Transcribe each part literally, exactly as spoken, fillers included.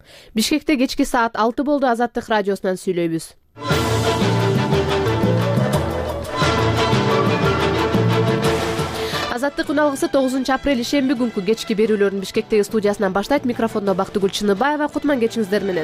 Бишкекте кечки саат алты болду. Азаттык радиосунан сүйлөйбүз. Азаттык үналгысы тогузунчу апрель ишемби күнкү кечки берүүлөрүн Бишкектеги студиясынан баштайт. Микрофондо Бактыгүл Чыныбаева. Кутман кечиңиздер менен.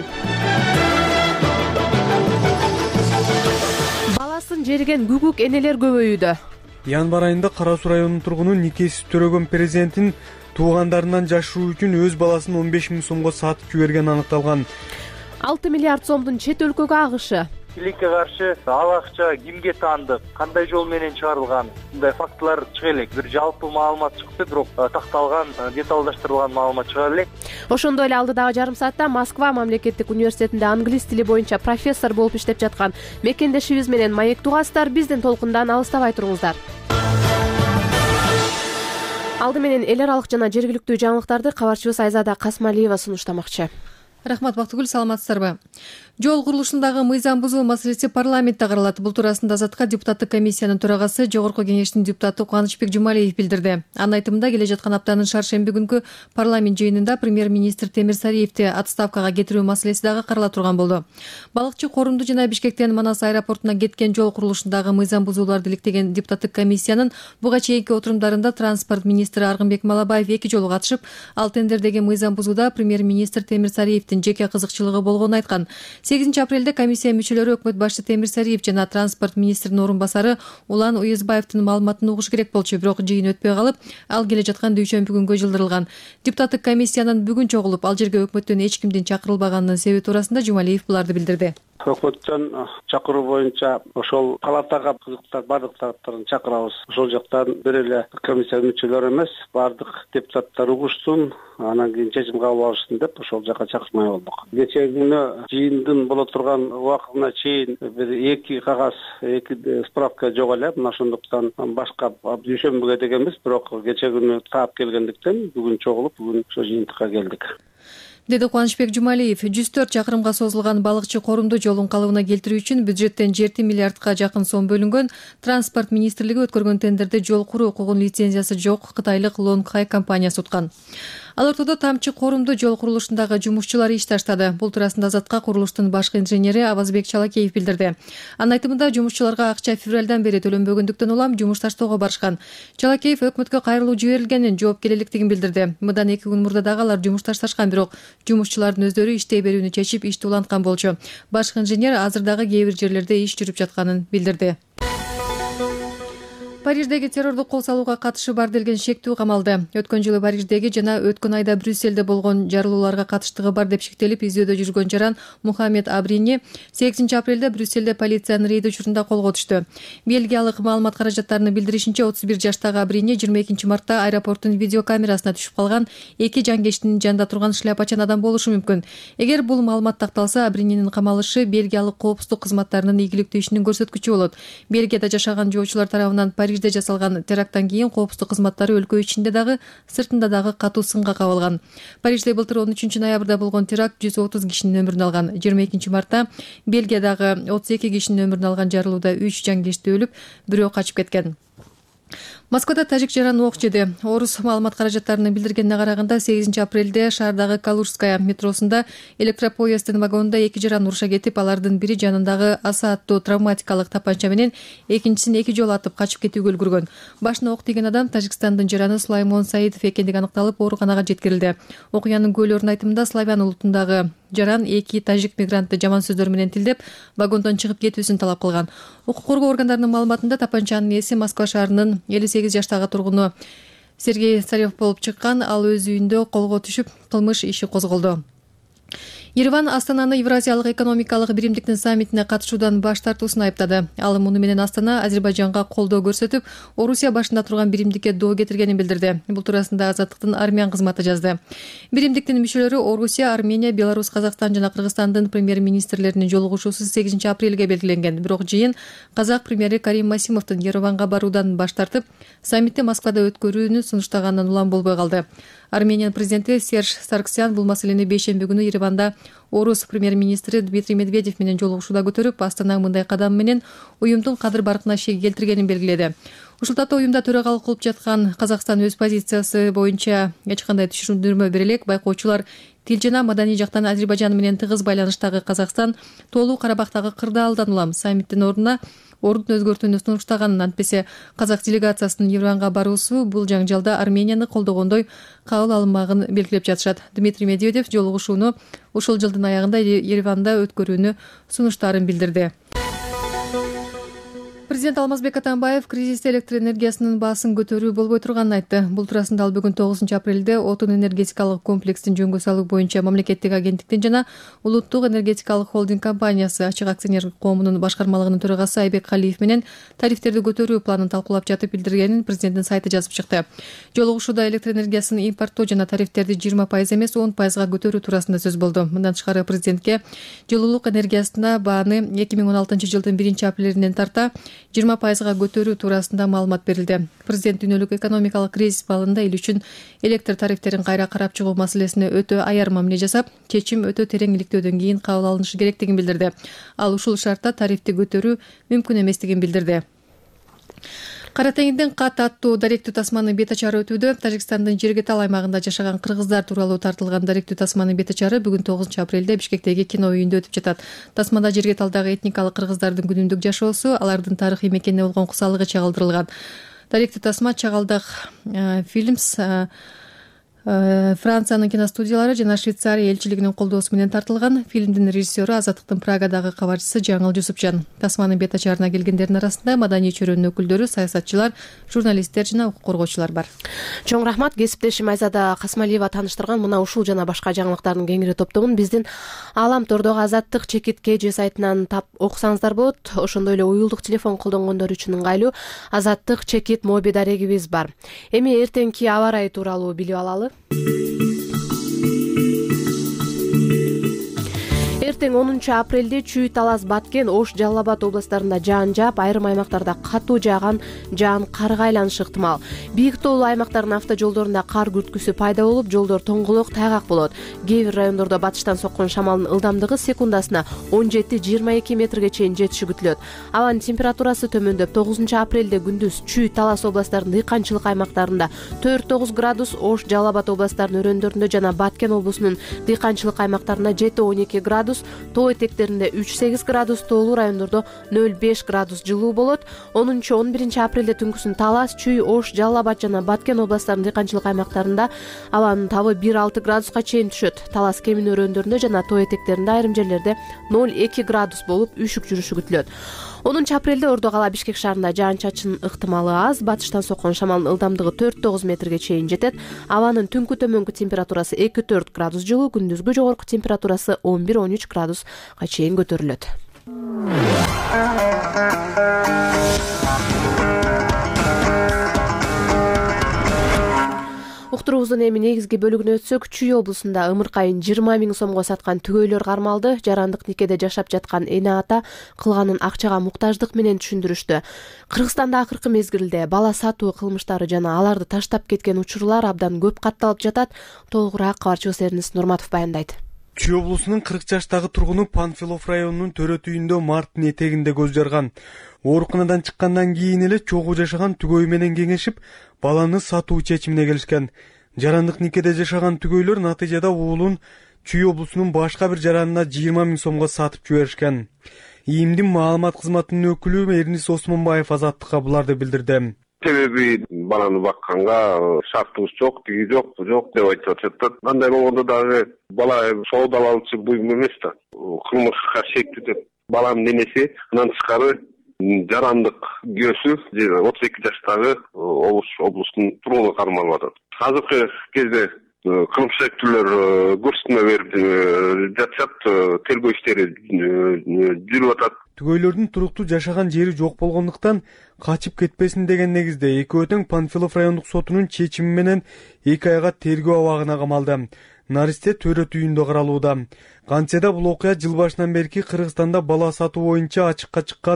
Баласын жерген күгүк энелер көбөйүүдө. Январь айында Кара Суу районунун тургуну никеси төрөгөн президенттин туугандарынан жашыруу үчүн өз баласын он беш миң сомго сатып жиберген аныкталган. алты миллиард сомдун чет өлкөгө агышы. Тилекке каршы ал акча кимге таандык, кандай жол менен чыгарылган, мындай фактылар чыга элек. Бир жалпы маалымат чыкты, бирок такталган, деталдаштырылган маалымат чыга элек. Ошондой эле алдыдагы жарым саатта Москва мамлекеттик университетинде англис тили боюнча профессор болуп иштеп жаткан мекендешибиз менен маектугасыздар. Биздин толкундан алыстабай туруңуздар. Алды менен эл аралык жана жергиликтүү жаңылыктарды кабарчыбыз Айзада Касмалиева сунуштамакчы. Рахмат, Бактыгүл, саламатсыздарбы? Жол курулушундагы мыйзам бузуу маселеси парламентте каралат. Бул туурасында Азатка депутаттык комиссиянын төрагасы, Жогорку кеңештин депутаты Кубанычбек Жумалиев билдирди. Анын айтымында, келе жаткан аптанын шаршемби күнкү парламент жыйынында премьер-министр Темирсариевди отставкага кетирүү маселеси дагы карала турган болду. Балыкчы Корумду жана Бишкектен Манас аэропортуна кеткен жол курулушундагы мыйзам бузууларды иликтеген депутаттык комиссиянын буга чейинки отурумдарында транспорт министри Аргынбек Малабаев эки жолу катышып, ал тендердеги мыйзам бузууда премьер-министр Темирсариевдин жеке кызыкчылыгы болгонун айткан. сегизинчи апрелде комиссия мүчөлөрү өкмөт башчы Темирсариев жана транспорт министринин орун басары Улан Уездбаевдин маалыматын угуш керек болчу, бирок жыйын өтпөй калып, ал келе жаткан дүйшөмбү күнгө жылдырылган. Депутаттык комиссиянын бүгүн чогулуп, ал жерге өкмөттөн эч кимдин чакырылбаганынын себеби туурасында Жумалиев буларды билдирди. Өкмөттөн чакыруу боюнча ошол палатага кызыктар бардык тараптарын чакырабыз. Ошол жактан бир эле комиссия мүчөлөрү эмес, бардык депутаттар угушсун, анан кийин чечим кабыл алышсын деп ошол жака чакырмай болдук. Кечээ күнү жыйындын боло турган убакытына чейин бир эки кагаз, эки справка жок эле. Мына ошондуктан башка дүйшөмбүгө дегенбиз, бирок кечээ күнү таап келгендиктен бүгүн чогулуп, бүгүн ошо жыйынтыкка келдик. Деди Кубанычбек Жумалиев. жүз төрт чакырымга созулган Балыкчы Корумду жолун калыбына келтирүү үчүн бюджеттен жети миллиардка жакын сом бөлүнгөн. Транспорт министрлиги өткөргөн тендерде жол куруу укугунун лицензиясы жок кытайлык Лонгхай компаниясы уткан. Ал ортодо Тамчы Корумду жол курулушундагы жумушчулар иш таштады. Бул туурасында Азатка курулуштун башкы инженери Абазбек Чалакеев билдирди. Анын айтымында, жумушчуларга акча февралдан бери төлөнбөгөндүктөн улам жумуш таштоого барышкан. Чалакеев өкмөткө кайрылуу жиберилгенин, жоопкерчиликтигин билдирди. Мындан эки күн мурда дагы алар жумуш ташташкан, бирок жумушчулардын өздөрү иштей берүүнү чечип, ишти уланткан болчу. Башкы инженер азыр дагы кээ бир жерлерде иш жүрүп жатканын билдирди. Париждеги террордук кол салууга катышы бар делген шектүү камалды. Өткөн жылы Париждеги жана өткөн айда Брюсселде болгон жарылууларга катыштыгы бар деп шектелип издөөдө жүргөн жаран Мухаммед Абрини сегизинчи апрелде Брюсселде полициянын рейд учурунда колго түштү. Бельгиялык маалымат каражаттарынын билдиришинче, отуз бир жаштагы Абрини жыйырма экинчи мартта аэропорттун видеокамерасына түшүп калган эки жангештин жанында турган шляпачан адам болушу мүмкүн. Эгер бул маалымат такталса, Абрининин камалышы Бельгиялык коопсуздук кызматтарынын ийгиликтүү ишинин көрсөткүчү болот. Бельгияда жашаган жоочулар тарабынан Париж жасалган теракттан кийин коопсуздук кызматтары өлкө ичинде дагы, сыртында дагы катуу сынга кабылган. Парижде былтыр он үчүнчү ноябрда болгон теракт жүз отуз кишинин өмүрүн алган. жыйырма экинчи мартта Бельгиядагы отуз эки кишинин өмүрүн алган жарылууда үч жангешти өлүп, бирөө качып кеткен. Москвада тажик жаран ок жеди. Орус маалымат каражаттарынын билдиргенине караганда, сегизинчи апрелде шаардагы Калужская метросунда электропоезддин вагонунда эки жаран уруша кетип, алардын бири жанындагы аса аттуу травматикалык тапанча менен, экинчисин эки жолу атып качып кетүүгө үлгүргөн. Башына ок тийген адам Тажикстандын жараны Сулаймон Саидов экендиги аныкталып, ооруканага жеткирилди. Окуянын куүлөрүнүн айтымында, славян улутундагы жаран эки тажик мигрантты жаман сөздөр менен тилдеп, вагондон чыгып кетүүсүн талап кылган. Укук коргоо органдарынын маалыматында, тапанчанын ээси Москва шаарынын элүү сегиз жаштагы тургуну Сергей Царев болуп чыккан. Ал өз үйүндө колго түшүп, кылмыш иши козголду. Ереван Астананы Евразиялык экономикалык биримдиктин саммитине катышуудан баш тартуусун айыптады. Ал муну менен Астана Азербайжанга колдоо көрсөтүп, Орусия башында турган биримдикке доо кетиргенин билдирди. Бул туурасында Азаттыктын Армян кызматы жазды. Биримдиктин мүчөлөрү Орусия, Армения, Беларусь, Казакстан жана Кыргызстандын премьер-министрлеринин жолугушуусу сегизинчи апрелге белгиленген. Бирок жыйын Казак премьери Карим Масимовдун Ереванга баруудан баш тартып, саммитти Москвада өткөрүүнү сунуштаганынан улам болбой калды. Армениянын президенти Серж Сарксян бул маселени бейшемби күнү Ереванда орус премьер-министри Дмитрий Медведев менен жолугушууда көтөрүп, Астана мындай кадам менен уюмдун кадыр баркына шек келтиргенин белгиледи. Ушул татоо уюмда төрагалык кылып жаткан Казакстан өз позициясы боюнча эч кандай түшүндүрмө бере элек. Байкоочулар тил жана маданий жактан Азербайжан менен тыгыз байланыштагы Казакстан тоолуу Карабактагы кырдаалдан улам саммиттин ордуна ордун өзгөртүүнү сунуштаганын, антпесе казак делегациясынын Ереванга баруусу бул жаңжалда Арменияны колдогондой кабыл алынмагын белгилеп жатышат. Дмитрий Медведев жолугушууну ушул жылдын аягында Ереванда өткөрүүнү сунуштарын билдирди. Президент Алмазбек Атамбаев кризисте электр энергиясынын баасын көтөрүү болбой турганын айтты. Бул туурасында ал бүгүн тогузунчу апрелде отун энергетикалык комплекстин жөнгө салуу боюнча мамлекеттик агенттиктин жана улуттук энергетикалык холдинг компаниясы ачык акционер коомунун башкармалыгынын төрагасы Айбек Калиев менен тарифтерди көтөрүү планын талкуулап жатып билдиргенин президенттин сайты жазып чыкты. Жолугушууда электр энергиясын импорттоо жана тарифтерди жыйырма пайыз эмес он пайызга көтөрүү туурасында сөз болду. Мындан тышкары президентке жылуулук энергиясына бааны эки миң он алтынчы жылдын биринчи апрелинен тарта жыйырма пайызга көтөрүү туурасында маалымат берилди. Президент дүйнөлүк экономикалык кризис балында эл үчүн электр тарифтерин кайра карап чыгуу маселесине өтө аяр мамиле жасап, чечим өтө терең иликтөөдөн кийин кабыл алынышы керектигин билдирди. Ал ушул шартта тарифти көтөрүү мүмкүн эместигин билдирди. Кара теңирдин Кат аттуу даректүү тасманын бет ачары өтүүдө. Тажикстандын Жергетал аймагында жашаган кыргыздар тууралуу тартылган даректүү тасманын бет ачары бүгүн тогузунчу апрелде Бишкектеги кино үйүндө өтүп жатат. Тасмада Жергеталдагы этникалык кыргыздардын күнүмдүк жашоосу, алардын тарыхый мекенине болгон кусалыгы чагылдырылган. Даректүү тасма Чагалдак Фильмс, Франциянын киностудиялары жана Швейцария элчилигинин колдоосу менен тартылган. Фильмдин режиссеру Азаттыктын Прагадагы кабарчысы Жаңыл Жусупжан. Тасманын бет ачарына келгендердин арасында маданий чөйрөнүн өкүлдөрү, саясатчылар, журналисттер жана укук коргоочулар бар. Чоң рахмат. Кесиптешим Айзада Касмалиева тааныштырган мына ушул жана башка жаңылыктардын кеңири топтомун биздин Алам тордогу Азаттык чекит кж сайтынан тап окусаңыздар болот. Ошондой эле уюлдук телефон колдонгондор үчүн ыңгайлуу Азаттык чекит моби дарегибиз бар. Эми эртеңки аба ырайы тууралуу билип алалы. Эртең онунчу апрелде Чүй, Талас, Баткен, Ош, Жалал Абад областарында жаан жаап, айрым аймактарда катуу жааган жаан карга айланышы ыктымал. Бийик тоолуу аймактардын автожолдорунда кар күрткүсү пайда болуп, жолдор тоңголок, тайгак болот. Кээ бир райондордо батыштан соккон шамалдын ылдамдыгы секундасына он жети жыйырма эки метрге чейин жетиши күтүлөт. Абанын температурасы төмөндөп, тогузунчу апрелде күндүз Чүй, Талас областарынын дыйканчылык аймактарында төрт тогуз градус, Ош, Жалал Абад областарынын өрөөндөрүндө жана Баткен облусунун дыйканчылык аймактарында жети он эки градус, тоо этектеринде үч сегиз градус, тоолуу райондордо нөл беш градус жылуу болот. онунчу он биринчи апрелде түнкүсүн Талас, Чүй, Ош, Жалал Абад жана Баткен областарынын дыйканчылык аймактарында абанын табы бир алты градуска чейин түшөт. Талас кемин өрөөндөрүндө жана тоо этектеринде айрым жерлерде нөл эки градус болуп, үшүк жүрүшү күтүлөт. онунчу апрелде Ордо кала Бишкек шаарында жаан-чачын ыктымалы аз, батыштан соккон шамалдын ылдамдыгы төрт тогуз метрге чейин жетет. Абанын түнкү төмөнкү температурасы эки төрт градус жылуу, күндүзгү жогорку температурасы он бир он үч градуска чейин көтөрүлөт. Уктуруубуздун эми негизги бөлүгүнө өтсөк, Чүй облусунда ымыркайын жыйырма миң сомго саткан түгөйлөр кармалды. Жарандык никеде жашап жаткан эне ата кылганын акчага муктаждык менен түшүндүрүштү. Кыргызстанда акыркы мезгилде бала сатуу кылмыштары жана аларды таштап кеткен учурлар абдан көп катталып жатат. Толугураак кабарчыбыз Эрнис Нурматов баяндайт. Чүй облусунун кырк жаштагы тургуну Панфилов районунун төрөт үйүндө марттын этегинде көз жарган. Ооруканадан чыккандан кийин эле чогуу жашаган түгөй менен кеңешип, баланы сатуу чечимине келишкен. Жарандык никеде жашаган түгөйлөр натыйжада уулун Чүй облусунун башка бир жаранына жыйырма миң сомго сатып жиберишкен. ИИМдин маалымат кызматынын өкүлү Эрнис Осмонбаев Азаттыкка буларды билдирди. Себеби баланы бакканга шартыбыз жок, тиги жок, бу жок деп айтып жатат. Андай болгондо дагы бала соодалалчы буюм эмес да. Кылмышка шектүү деп баланын ненеси андан тышкары жарандык күйөөсү отуз эки жаштагы облустун тургуну кармалып атат. Азыркы кезде кылмыш шектүүлөр көрсөтмө берип жатышат, тергөө иштери жүрүп атат. Түгөйлөрдүн туруктуу жашаган жери жок болгондуктан качып кетпесин деген негизде экөө тең Панфилов райондук сотунун чечими менен эки айга тергөө абагына камалды. Наристе төрөт үйүндө каралууда. Кантсе да бул окуя жыл башынан берки Кыргызстанда бала сатуу боюнча ачыкка чыккан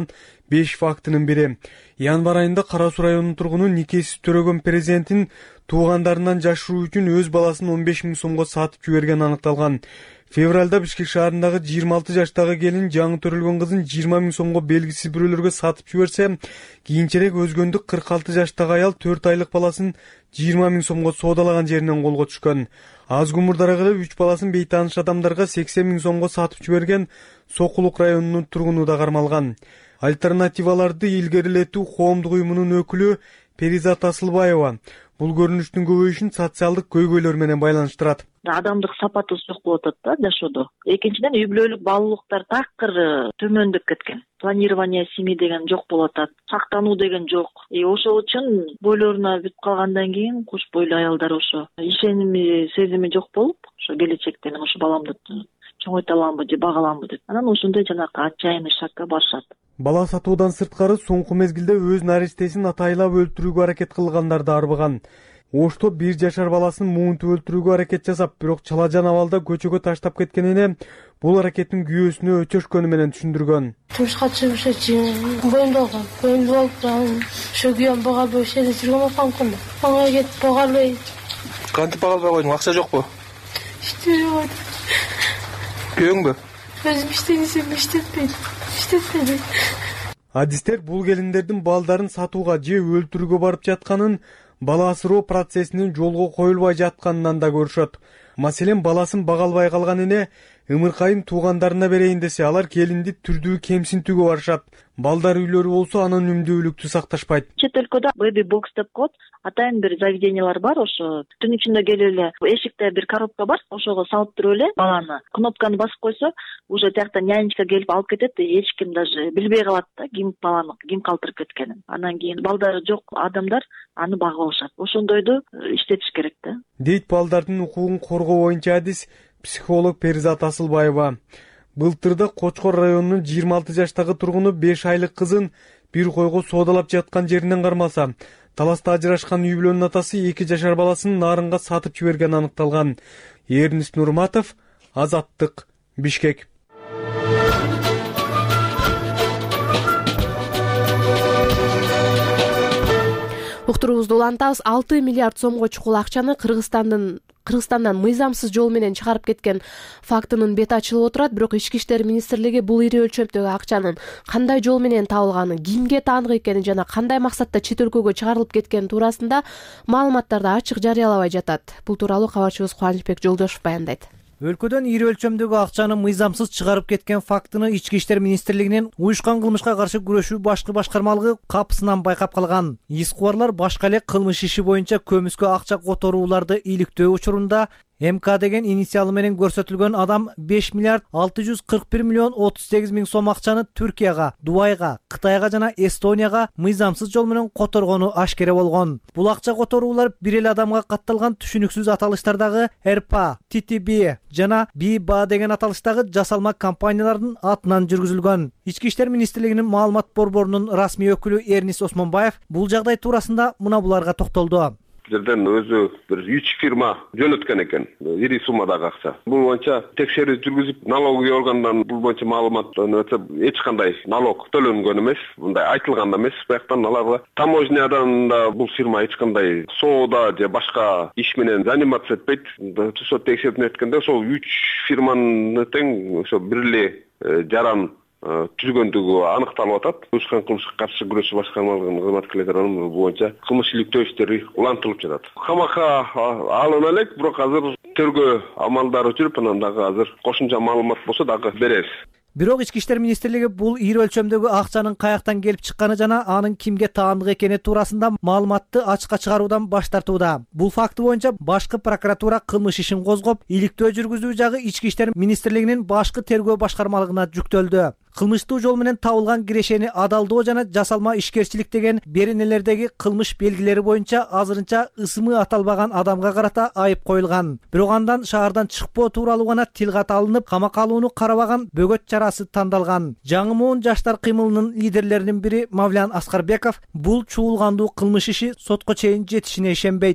беш фактынын бири. Январь айында Кара Суу районунун тургуну никеси төрөгөн президенттин туугандарынан жашыруу үчүн өз баласын он беш миң сомго сатып жибергени аныкталган. Февралда Бишкек шаарындагы жыйырма алты жаштагы келин жаңы төрөлгөн кызын жыйырма миң сомго белгисиз бирөөлөргө сатып жиберсе, кийинчерээк өзгөндүк кырк алты жаштагы аял төрт айлык баласын жыйырма миң сомго соодалаган жеринен колго түшкөн. Аз кумурдара кылып үч баласын бейтааныш адамдарга сексен миң сомго сатып жиберген Сокулук районунун тургуну да кармалган. Альтернативаларды илгерилетүү коомдук уюмунун өкүлү Перизат Асылбаева бул көрүнүштүн көбөйүшүн социалдык көйгөйлөр менен байланыштырат. Адамдык сапаты жок болуп атат да жашоодо. Экинчиден үй бүлөлүк баалуулуктар такыр төмөндөп кеткен. Планирование семьи деген жок болуп атат. Сактануу деген жок. И ошол үчүн бойлоруна бүтүп калгандан кийин куш бойлуу аялдар ошо ишеними, сезими жок болуп, ошо келечекте мен ошо баламды чоңойто аламбы же бага аламбы деп. Анан ошондой жанакы отчаянный шагга барышат. Бала сатуудан сырткары соңку мезгилде өз наристесин атайлап өлтүрүүгө аракет кылгандар да арбыган. Ошто бир жашар баласын муунтуп өлтүрүүгө аракет жасап, бирок чалажан абалда көчөгө таштап кеткенине бул аракеттин күйөөсүнө өчөшкөнү менен түшүндүргөн. Турмушка чыгып эчем, боюмда алгам, боюмда алып, ошо күйөөм бага бөлүшөдө жүргөн апамкын. Ага кетип бага албай. Кантип бага албай койдуң? Акча жокпу? Иштебей. Күйөөңбү? Өзүм иштегисем иштетпейт. Иштетпейт. Адистер бул келиндердин балдарын сатууга же өлтүрүүгө барып жатканын, бала асыроо процессинин жолго коюлбай жатканынан да көрүшөт. Маселен, баласын бага албай калган эне ымыркайын туугандарына берейин десе, алар келинди түрдүү кемсинтүүгө барышат. Балдар үйлөрү болсо анын үндүүлүктү сакташпайт. Чет өлкөдө baby box деп коет. Атайын бир заведениялар бар, ошо түн ичинде келип эле эшикте бир коробка бар, ошого салып туруп эле баланы кнопканы басып койсо, уже тияктан нянечка келип алып кетет, эч ким даже билбей калат да ким баланы ким калтырып кеткенин. Анан кийин балдары жок адамдар аны багып алышат. Ошондойду иштетиш керек да. Дейт балдардын укугун коргоо боюнча адис психолог Перизат Асылбаева. Былтырда Кочкор районунун жыйырма алты жаштагы тургуну беш айлык кызын бир койго соодалап жаткан жеринен кармаса, таласта ажырашкан үй бүлөнүн атасы эки жашар баласын нарынга сатып жибергени аныкталган. Эрнис Нурматов, Азаттык, Бишкек. Уктуруубузду улантабыз. алты миллиард сомго чукул акчаны Кыргызстандын Кыргызстандан мыйзамсыз жол менен чыгарып кеткен фактынын бети ачылып отурат. Бирок Ички иштер министрлиги бул ири өлчөмдөгү акчанын кандай жол менен табылганын, кимге таандык экенин жана кандай максатта чет өлкөгө чыгарылып кеткени туурасында маалыматтарды ачык жарыялабай жатат. Бул тууралуу кабарчыбыз Кубанычбек Жолдошов баяндайт. Өлкөдөн ири өлчөмдөгү акчаны мыйзамсыз чыгарып кеткен фактыны Ички иштер министрлигинин уюшкан кылмышка каршы күрөшүү башкы башкармалыгы капысынан байкап калган. Ис кубарлар башка эле кылмыш иши боюнча көмүскө акча которууларды иликтөө учурунда эм ка деген инициалы менен көрсөтүлгөн адам беш миллиард алты жүз кырк бир миллион отуз сегиз миң сом акчаны Түркияга, Дубайга, Кытайга жана Эстонияга мыйзамсыз жол менен которгону ашкере болгон. Бул акча которуулар бир эле адамга катталган түшүнүксүз аталыштардагы эр пэ а, ти ти би жана би ба деген аталыштагы жасалма компаниялардын атынан жүргүзүлгөн. Ички иштер министрлигинин маалымат борборунун расмий өкүлү Эрнис Осмонбаев бул жагдай туурасында мына буларга токтолду. Жерден өзү бир үч фирма жөнөткөн экен, ири суммадагы акча. Бул боюнча текшерүү жүргүзүп, налоговый органдан бул боюнча маалыматтан өтүп, эч кандай налог төлөнгөн эмес, мындай айтылган эмес. Бияктан аларга таможнядан да бул фирма эч кандай соода же башка иш менен заниматься этпейт. Тусо текшерүүдөн өткөндө ошол үч фирманын тең ошо бир эле жаран түзгөндүгү аныкталып атат. Уюшкан кылмышка каршы күрөшүү башкармалыгынын кызматкерлери бул боюнча кылмыш иликтөө иштери улантылып жатат. Камакка алына элек, бирок азыр тергөө амалдары жүрүп, анан дагы азыр кошумча маалымат болсо дагы беребиз. Бирок Ички иштер министрлиги бул ири өлчөмдөгү акчанын каяктан келип чыкканы жана анын кимге таандык экени туурасында маалыматты ачыкка чыгаруудан баш тартууда. Бул факты боюнча башкы прокуратура кылмыш ишин козгоп, иликтөө жүргүзүү жагы Ички иштер министрлигинин башкы тергөө башкармалыгына жүктөлдү. Кылмыштуу жол менен табылган кирешени адалдоо жана жасалма ишкерчилик деген беренелердеги кылмыш белгилери боюнча азырынча ысымы аталбаган адамга карата айып коюлган. Бирок андан шаардан чыкпоо тууралуу гана тил кат алынып, камакка алууну карабаган бөгөт чарасы тандалган. Жаңы муун жаштар кыймылынын лидерлеринин бири Мавлян Аскарбеков бул чуулгандуу кылмыш иши сотко чейин жетишине ишенбейт.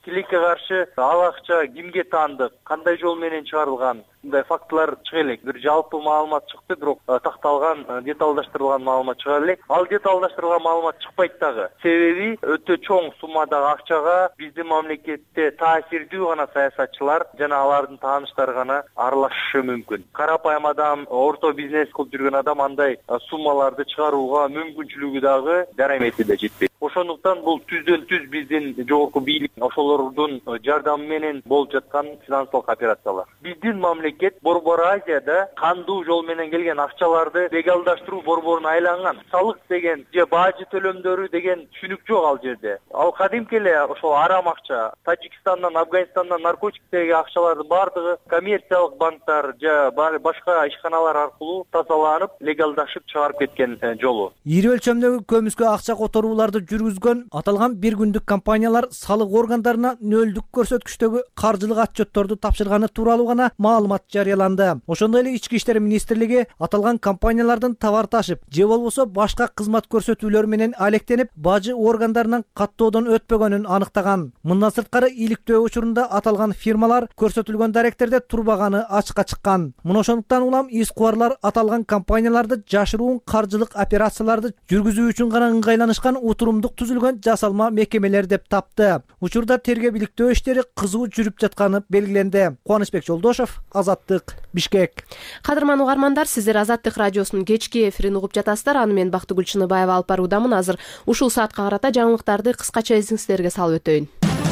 тилекке каршы ал акча кимге таандык, кандай жол менен чыгарылган, мындай фактылар чыга элек. Бир жалпы маалымат чыкты, бирок такталган, деталдаштырылган маалымат чыга элек. Ал деталдаштырылган маалымат чыкпайт дагы. Себеби өтө чоң суммадагы акчага биздин мамлекетте таасирдүү гана саясатчылар жана алардын тааныштары гана аралашышы мүмкүн. Карапайым адам, орто бизнес кылып жүргөн адам андай суммаларды чыгарууга мүмкүнчүлүгү дагы дарамети да жетпейт. Ошондуктан бул түздөн түз биздин жогорку бийлик ошолордун жардамы менен болуп жаткан финансылык операциялар. Биздин мамлекет Борбор Азияда кандуу жол менен келген акчаларды легалдаштыруу борборуна айланган. Салык деген же бажы төлөмдөрү деген түшүнүк жок ал жерде. Ал кадимки эле ошол арам акча, Тажикстандан, Афганистандан наркотиктеги акчалардын бардыгы коммерциялык банктар же башка ишканалар аркылуу тазаланып, легалдашып чыгарып кеткен жолу. Ири өлчөмдөгү көмүскө акча которууларды жүргүзгөн аталган бир күндүк компаниялар салык органдарына нөлдүк көрсөткүчтөгү каржылык отчетторду тапшырганы тууралуу гана маалымат жарыяланды. Ошондой эле Ички иштер министрлиги аталган компаниялардын товар ташып же болбосо башка кызмат көрсөтүүлөр менен алектенип, бажы органдарынан каттоодон өтпөгөнүн аныктаган. Мындан сырткары иликтөө учурунда аталган фирмалар көрсөтүлгөн даректерде турбаганы ачыкка чыккан. Мына ошондуктан улам искубарлар аталган компанияларды жашыруун каржылык операцияларды жүргүзүү үчүн гана ыңгайланышкан утурумдук түзүлгөн жасалма мекемелер деп тапты. Учурда тергөө иликтөө иштери кызуу жүрүп жатканы белгиленди. Кубанычбек Жолдошов, Азаттык, Бишкек. Кадырман угармандар, сиздер Азаттык радиосунун кечки эфирин угуп жатасыздар. Аны мен Бактыгүл Чыныбаева алып баруудамын. Азыр ушул саатка карата жаңылыктарды кыскача эсиңиздерге салып өтөйүн.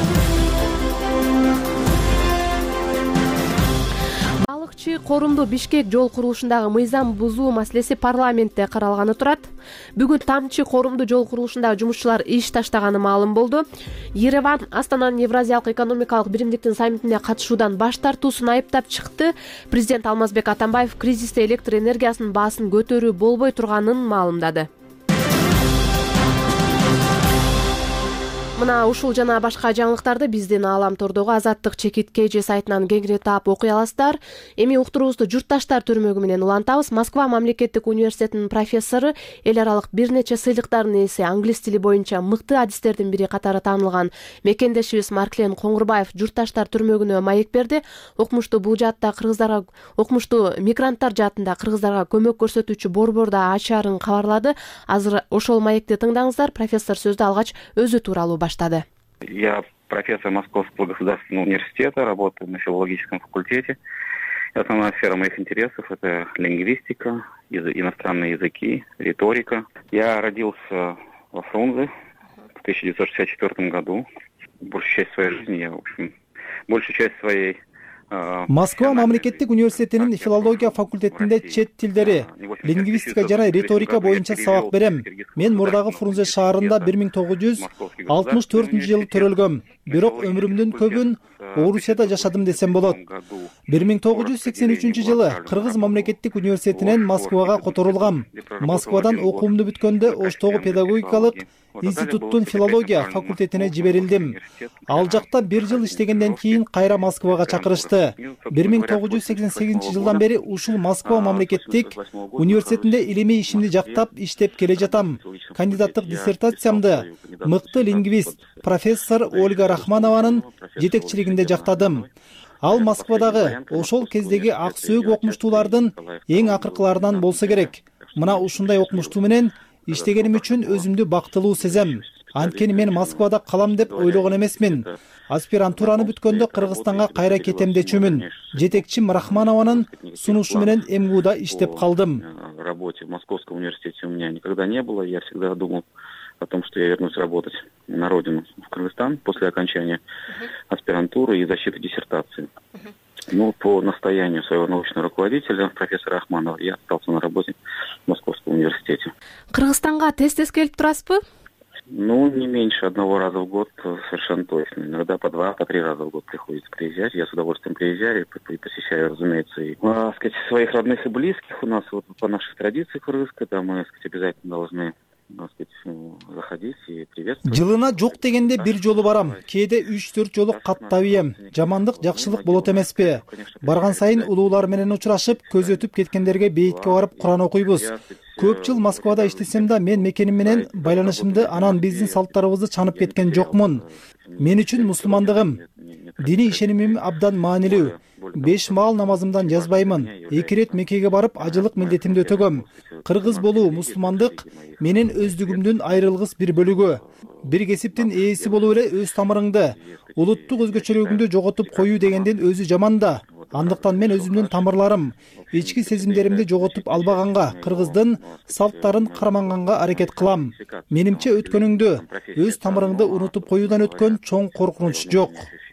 Балыкчы Корумду Бишкек жол курулушундагы мыйзам бузуу маселеси парламентте каралганы турат. Бүгүн Тамчы Корумду жол курулушундагы жумушчулар иш таштаганы маалым болду. Ереван Астананын Евразиялык экономикалык биримдиктин саммитине катышуудан баш тартуусун айыптап чыкты. Президент Алмазбек Атамбаев кризисте электр энергиясынын баасын көтөрүү болбой турганын маалымдады. Мына ушул жана башка жаңылыктарды биздин Аалам тордогу Азаттык чекитке же сайтынан кеңири таап окуй аласыздар. Эми уктуруубузду журтташтар түрмөгү менен улантабыз. Москва мамлекеттик университетинин профессору, эл аралык бир нече сыйлыктардын ээси, англис тили боюнча мыкты адистердин бири катары таанылган мекендешибиз Марклен Коңурбаев журтташтар түрмөгүнө маек берди. Окумуштуу бул жаатта кыргыздарга, окумуштуу мигранттар жаатында кыргыздарга көмөк көрсөтүүчү борборда ачаарын кабарлады. Азыр ошол маекти тыңдаңыздар. Профессор сөздү алгач өзү тууралуу баштады. Я профессор Московского государственного университета, работаю на филологическом факультете. Основная сфера моих интересов – это лингвистика, иностранные языки, риторика. Я родился во Фрунзе в тысяча девятьсот шестьдесят четвёртом году. Большую часть своей жизни я, в общем, большую часть своей... Москва мамлекеттик университетинин филология факультетинде чет тилдери, лингвистика жана риторика боюнча сабак берем. Мен мурдагы Фрунзе шаарында бир миң тогуз жүз алтымыш төртүнчү жылы төрөлгөм. Бирок өмүрүмдүн көбүн Орусияда жашадым десем болот. бир миң тогуз жүз сексен үчүнчү жылы Кыргыз мамлекеттик университетинен Москвага которулгам. Москвадан окуумду бүткөндө Оштогу педагогикалык институттун филология факультетине жиберилдим. Ал жакта бир жыл иштегенден кийин кайра Москвага чакырышты. бир миң тогуз жүз сексен сегизинчи жылдан бери ушул Москва мамлекеттик университетинде илимий ишимди жактап иштеп келе жатам. Кандидаттык диссертациямды мыкты лингвист профессор Ольга Рахманованын жетекчилигинде жактадым. Ал Москвадагы ошол кездеги ак сөөк окумуштуулардын эң акыркыларынан болсо керек. Мына ушундай окумуштуу менен иштегеним үчүн өзүмдү бактылуу сезем. Анткени мен Москвада калам деп ойлогон эмесмин. Аспирантураны бүткөндө Кыргызстанга кайра кетем дечүмүн. Жетекчим Рахманованын сунушу менен МГУда иштеп калдым. В работе в Московском университете у меня никогда не было. Я всегда думал о том, что я вернусь работать на родину, в Кыргызстан, после окончания аспирантуры и защиты диссертации. Ну, по настоянию своего научного руководителя, профессора Ахманова, я остался на работе в Московском университете. Кыргызстанга тез-тез келип турасызбы? Ну, не меньше одного раза в год, совершенно точно. Иногда по два, по три раза в год приходится приезжать. Я с удовольствием приезжаю и посещаю, разумеется, и, а, сказать, своих родных и близких. У нас вот по нашей традиции кыргызской, да, мы, сказать, обязательно должны, заходить и приветствовать. Жылына жок дегенде бир жолу барам. Кээде үч төрт жолу каттап ийем. Жамандык, жакшылык болот эмеспи? Барган сайын улуулар менен учурашып, көз өтүп кеткендерге бейитке барып Куран окуйбуз. көп жыл Москвада иштесем да мен мекеним менен байланышымды, анан биздин салттарыбызды чанып кеткен жокмун. Мен үчүн мусулмандыгым, диний ишенимим абдан маанилүү. Беш маал намазымдан жазбаймын. Эки рет Меккеге барып ажылык милдетимди өтөгөм. Кыргыз болуу, мусулмандык менин өздүгүмдүн айрылгыс бир бөлүгү. Бир кесиптин ээси болуп эле өз тамырыңды, улуттук өзгөчөлүгүңдү жоготуп коюу дегендин өзү жаман да. Андыктан мен өзүмдүн тамырларым, ички сезимдеримди жоготуп албаганга, кыргыздын салттарын карманганга аракет кылам. Менимче өткөнүңдү, өз тамырыңды унутуп коюудан өткөн чоң коркунуч жок.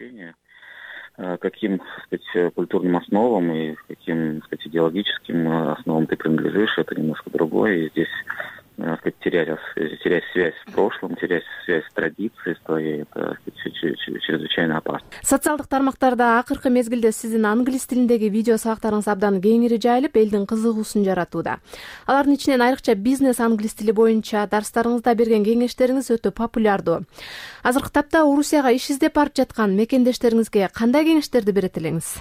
Каким, так сказать, культурным основам и каким, так сказать, идеологическим основам ты принадлежишь, это немножко другое. И здесь, так сказать, терять, терять связь с прошлым, терять связь с традицией своей, это, так сказать, чрезвычайно опасно. Социалдык тармактарда акыркы мезгилде сиздин англис тилиндеги видео сабактарыңыз абдан кеңири жайылып, элдин кызыгуусун жаратууда. Алардын ичинен айрыкча бизнес англис тили боюнча дарстарыңызда берген кеңештериңиз өтө популярдуу. Азыркы тапта Орусияга иш издеп барып жаткан мекендештериңизге кандай кеңештерди берет элеңиз?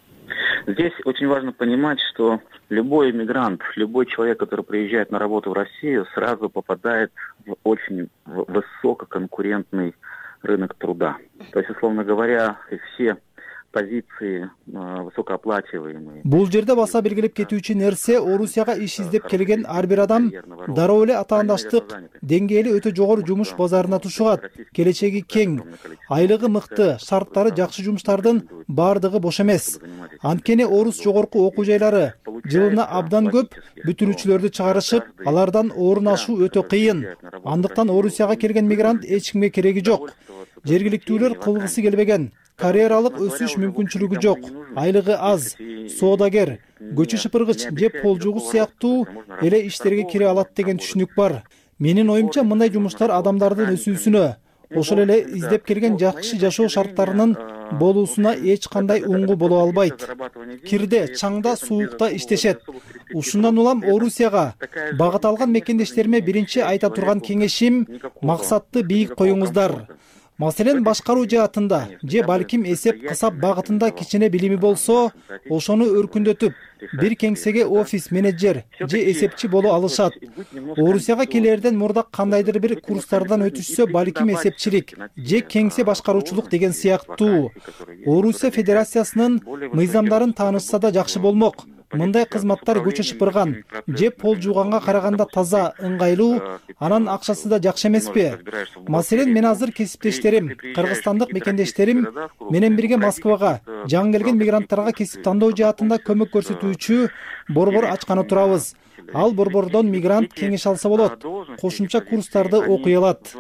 Здесь очень важно понимать, что любой иммигрант, любой человек, который приезжает на работу в Россию, сразу попадает в очень высококонкурентный рынок труда. То есть, условно говоря, все позиции высокооплачиваемые. Бул жерде баса белгилеп кетүүчү нерсе, Орусияга иш издеп келген ар бир адам дароо эле атаандаштык деңгээли өтө жогору жумуш базарына тушугат. Келечеги кең, айлыгы мыкты, шарттары жакшы жумуштардын бардыгы бош эмес. Анткени орус жогорку окуу жайлары жылына абдан көп бүтүрүүчүлөрдү чыгарышып, алардан орун алуу өтө кыйын. Андыктан Орусияга келген мигрант эч кимге кереги жок. Жергиликтүүлөр кылгысы келбеген, карьералык өсүш мүмкүнчүлүгү жок, айлыгы аз, соодагер, көчү шыпыргыч же полжугуч сыяктуу эле иштерге кире алат деген түшүнүк бар. Менин оюмча мындай жумуштар адамдардын өсүүсүнө, ошол эле издеп келген жакшы жашоо шарттарынын болуусуна эч кандай уңгу боло албайт. Кирде, чаңда, суукта иштешет. Ушундан улам Орусияга багыт алган мекендештериме биринчи айта турган кеңешим, максатты бийик коюңуздар. Маселен, башкаруу жаатында же балким эсеп-кысап багытында кичине билими болсо, ошону өркүндөтүп, бир кеңсеге офис менеджер же эсепчи боло алышат. Орусияга келерден мурда кандайдыр бир курстардан өтүшсө, балким эсепчилик же кеңсе башкаруучулук деген сыяктуу. Орусия Федерациясынын мыйзамдарын таанышса да жакшы болмок. Мындай кызматтар көчө шыпырган же пол жууганга караганда таза, ыңгайлуу, анан акчасы да жакшы эмеспи? Маселен, мен азыр кесиптештерим, кыргызстандык мекендештерим менен бирге Москвага жаңы келген мигранттарга кесип тандоо жаатында көмөк көрсөтүүчү борбор ачканы турабыз. Ал борбордон мигрант кеңеш алса болот, кошумча курстарды окуй алат.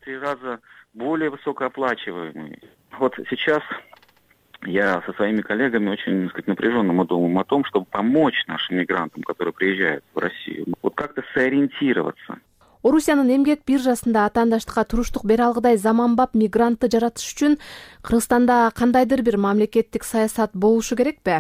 Более высокооплачиваемые. Вот сейчас я со своими коллегами очень, так сказать, напряженно мы думаем о том, чтобы помочь нашим мигрантам, которые приезжают в Россию, вот как-то сориентироваться. Орусиянын эмгек биржасында атаандаштыкка туруштук бере алгыдай заманбап мигрантты жаратыш үчүн Кыргызстанда кандайдыр бир мамлекеттик саясат болушу керекпи?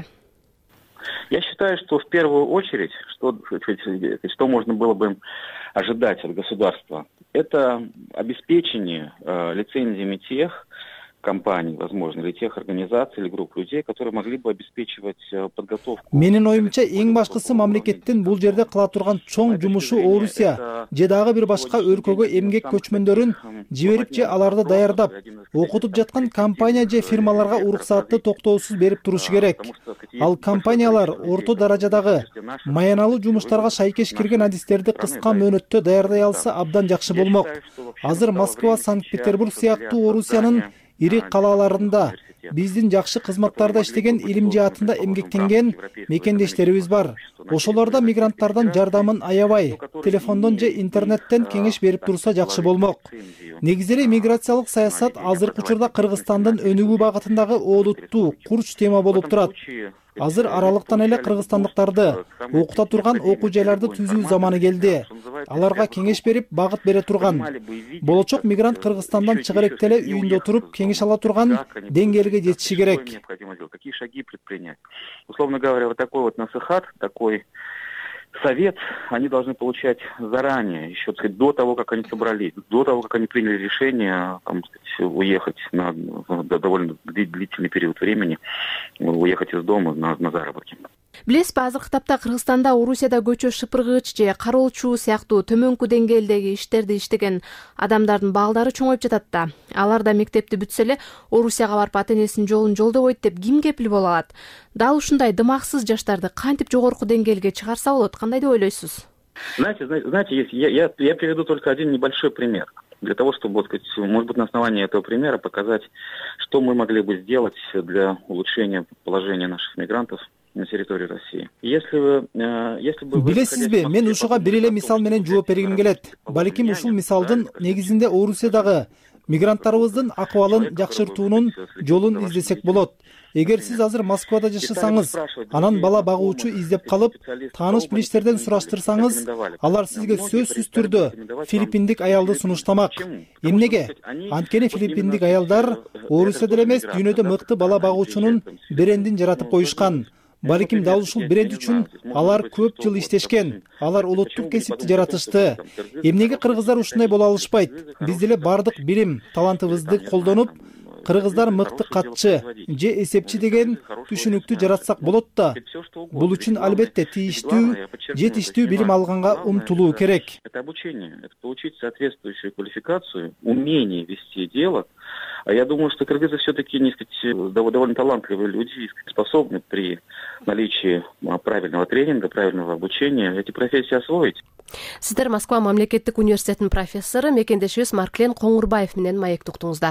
Я считаю, что в первую очередь, что, что можно было бы ожидать от государства, это обеспечение э, лицензиями тех компаний, возможно, или тех организаций или групп людей, которые могли бы обеспечивать подготовку. Менин оюмча эң башкысы мамлекеттин бул жерде кыла турган чоң жумушу Орусия же дагы бир башка өлкөгө эмгек көчмөндөрүн жиберип же аларды даярдап, окутуп жаткан компания же фирмаларга уруксатты токтоосуз берип турушу керек. Ал компаниялар орто даражадагы маяналуу жумуштарга шайкеш кирген адистерди кыска мөөнөттө даярдай алса абдан жакшы болмок. Азыр Москва, Санкт-Петербург сыяктуу Орусиянын ири калаларында биздин жакшы кызматтарда иштеген, илим жаатында эмгектенген мекендештерибиз бар. Ошолордо мигранттардан жардамын аябай, телефондон же интернеттен кеңеш берип турса жакшы болмок. Негизи эле миграциялык саясат азыркы учурда Кыргызстандын өнүгүү багытындагы олуттуу курч тема болуп турат. Азыр аралыктан эле кыргызстандыктарды окута турган окуу жайларды түзүү заманы келди. Аларга кеңеш берип, багыт бере турган. Болочок мигрант Кыргызстандан чыга электе эле үйүндө туруп кеңеш ала турган деңгээлге жетиши керек. Какие шаги предпринять? Условно говоря, вот такой вот насыхат, такой совет они должны получать заранее, еще, так сказать, до того, как они собрались, до того, как они приняли решение там, так сказать, уехать на, на довольно длительный период времени, уехать из дома на, на заработки. Билесизби, азыркы тапта Кыргызстанда Орусияда көчө шыпыргыч же кароолчу сыяктуу төмөнкү деңгээлдеги иштерди иштеген адамдардын балдары чоңоюп жатат да. Алар да мектепти бүтсө эле Орусияга барып ата энесинин жолун жолдобойт деп ким кепил боло алат? Дал ушундай дымаксыз жаштарды кантип жогорку деңгээлге чыгарса болот? Кандай деп ойлойсуз? Знаете, знаете, есть, я, я, я приведу только один небольшой пример. Для того, чтобы, вот, сказать, может быть, на основании этого примера показать, что мы могли бы сделать для улучшения положения наших мигрантов на территории России. Если вы, э, если бы вы... Билесизби, мен ушуга бир эле мисал менен жооп бергим келет. Балким ушул мисалдын негизинде Орусиядагы мигранттарыбыздын акыбалын жакшыртуунун жолун издесек болот. Эгер сиз азыр Москвада жашасаңыз, анан бала багуучу издеп калып, тааныш билиштерден сураштырсаңыз, алар сизге сөзсүз түрдө филиппиндик аялды сунуштамак. Эмнеге? Анткени филиппиндик аялдар Орусияда эмес, дүйнөдө мыкты бала багуучунун брендин жаратып коюшкан. Балким дал ушул бренд үчүн алар көп жыл иштешкен. Алар улуттук кесипти жаратышты. Эмнеге кыргыздар ушундай боло алышпайт? Биз деле бардык билим, талантыбызды колдонуп, кыргыздар мыкты катчы же эсепчи деген түшүнүктү жаратсак болот да. Бул үчүн албетте тийиштүү, жетиштүү билим алганга умтулуу керек. Это обучение, это получить соответствующую квалификацию, умение вести дело. А я думаю, что кыргызы все-таки, не сказать, довольно талантливые люди, способны при наличии правильного тренинга, правильного обучения эти профессии освоить. Сиздер Москва мамлекеттик университетинин профессору мекендешибиз Марклен Коңурбаев менен маектик уктуңуздар.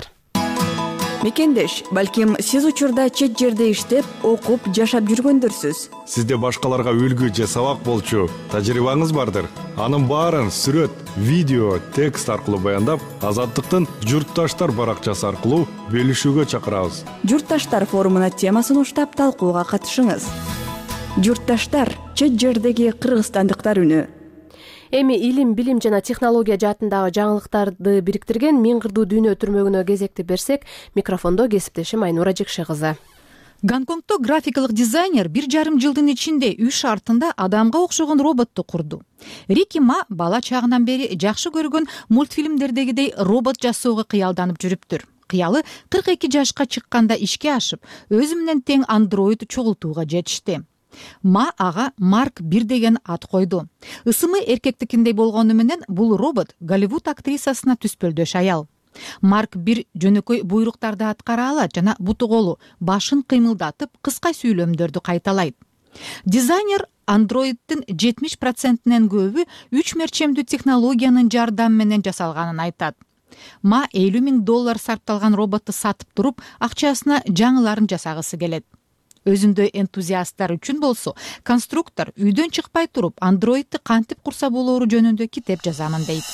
Мекендеш, балким сиз учурда чет жерде иштеп, окуп, жашап жүргөндөрсүз. Сизде башкаларга үлгү же сабак болчу тажрыйбаңыз бардыр. Анын баарын сүрөт, видео, текст аркылуу баяндап, Азаттыктын журтташтар баракчасы аркылуу бөлүшүүгө чакырабыз. Журтташтар форумуна темасын уштап талкууга катышыңыз. Журтташтар, чет жердеги кыргызстандыктар үнү. Эми илим, билим жана технология жаатындагы жаңылыктарды бириктирген Миңгирдүү дүйнө түрмөгүнө кезекти берсек, микрофондо кесиптешим Айнура Жекше кызы. Гонконгдо графикалык дизайнер бир жарым жылдын ичинде үй шартында адамга окшогон роботту курду. Рики Ма бала чагынан бери жакшы көргөн мультфильмдердегидей робот жасоого кыялданып жүрүптүр. Кыялы кырк эки жашка чыкканда ишке ашып, өзү менен тең андроид чогултууга жетишти. Ма ага Марк бир деген ат койду. Ысымы эркектикиндей болгону менен бул робот Голливуд актрисасына түспөлдөш аял. Марк бир жөнөкөй буйруктарды аткара алат жана буту колу башын кыймылдатып кыска сүйлөмдөрдү кайталайт. Дизайнер андроиддин жетимиш процентинен көбү үч мерчемдүү технологиянын жардамы менен жасалганын айтат. Ма элүү миң доллар сарпталган роботту сатып туруп, акчасына жаңыларын жасагысы келет. Өзүндөй энтузиасттар үчүн болсо, конструктор үйдөн чыкпай туруп, андроидти кантип курса болоору жөнүндө китеп жазамын дейт.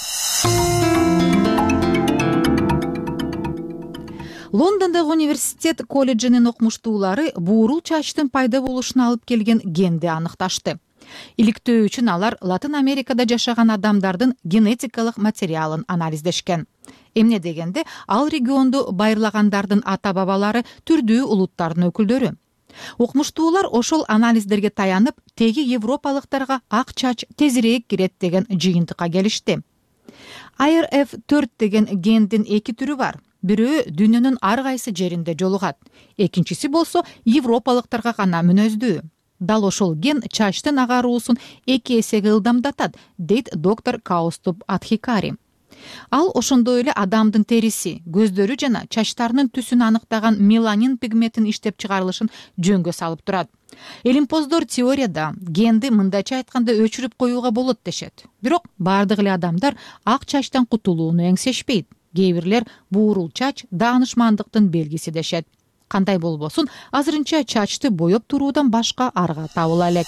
Лондондогу университет колледжинин окумуштуулары буурул чачтын пайда болушуна алып келген генди аныкташты. Иликтөө үчүн алар Латын Америкада жашаган адамдардын генетикалык материалын анализдешкен. Эмне дегенде, ал регионду байырлагандардын ата-бабалары түрдүү улуттардын өкүлдөрү. Окумуштуулар ошол анализдерге таянып, теги европалыктарга ак чач тезирээк кирет деген жыйынтыкка келишти. ай эр эф төрт деген гендин эки түрү бар. Бирөө дүйнөнүн ар кайсы жеринде жолугат. Экинчиси болсо европалыктарга гана мүнөздүү. Дал ошол ген чачтын агаруусун эки эсеге ылдамдатат, дейт доктор Каустуб Адхикари. Ал ошондой эле адамдын териси, көздөрү жана чачтарынын түсүн аныктаган меланин пигментин иштеп чыгарылышын жөнгө салып турат. Элимпоздор теорияда генди мындайча айтканда өчүрүп коюуга болот дешет. Бирок бардык эле адамдар ак чачтан кутулууну эңсешпейт. Кээ бирлер буурул чач даанышмандыктын белгиси дешет. Кандай болбосун, азырынча чачты боеп туруудан башка арга табыла элек.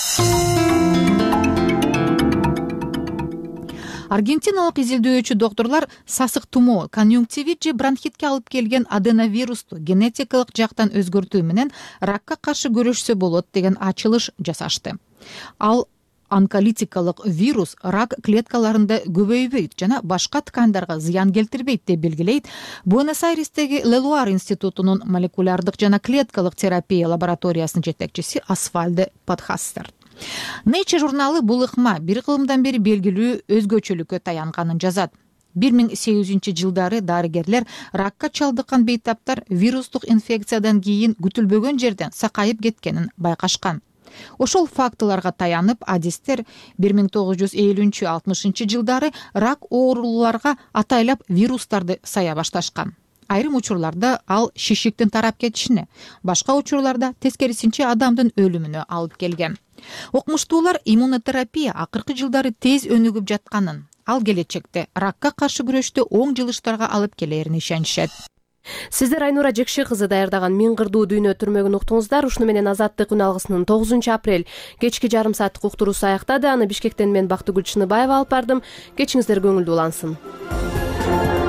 Аргентиналык изилдөөчү докторлор сасык тумоо, конъюнктивит же бронхитке алып келген аденовирусту генетикалык жактан өзгөртүү менен ракка каршы күрөшсө болот деген ачылыш жасашты. Ал онколитикалык вирус рак клеткаларында көбөйбөйт жана башка ткандарга зыян келтирбейт деп белгилейт Буэнос-Айрестеги Лелуар институтунун молекулярдык жана клеткалык терапия лабораториясынын жетекчиси Асфальде Подхастер. Nature журналы бул ыкма бир кылымдан бери белгилүү өзгөчөлүккө таянганын жазат. бир миң сегиз жүзүнчү жылдары дарыгерлер ракка чалдыккан бейтаптар вирустук инфекциядан кийин күтүлбөгөн жерден сакайып кеткенин байкашкан. ошол фактыларга таянып адистер бир миң тогуз жүз элүүнчү алтымышынчы жылдары рак оорулууларга атайлап вирустарды сая башташкан. Айрым учурларда ал шишиктин тарап кетишине, башка учурларда тескерисинче адамдын өлүмүнө алып келген. Окумуштуулар иммунотерапия акыркы жылдары тез өнүгүп жатканын, ал келечекте ракка каршы күрөштү оң жылыштарга алып келерин ишенишет. Сиздер Айнура Жекши кызы даярдаган Миң кырдуу дүйнө түрмөгүн уктуңуздар. Ушуну менен Азаттык күн алгысынын тогузунчу апрель кечки жарым сааттык уктуруусу аяктады. Аны Бишкектен мен Бактыгүл Чыныбаева алып бардым. Кечиңиздер көңүлдүү улансын.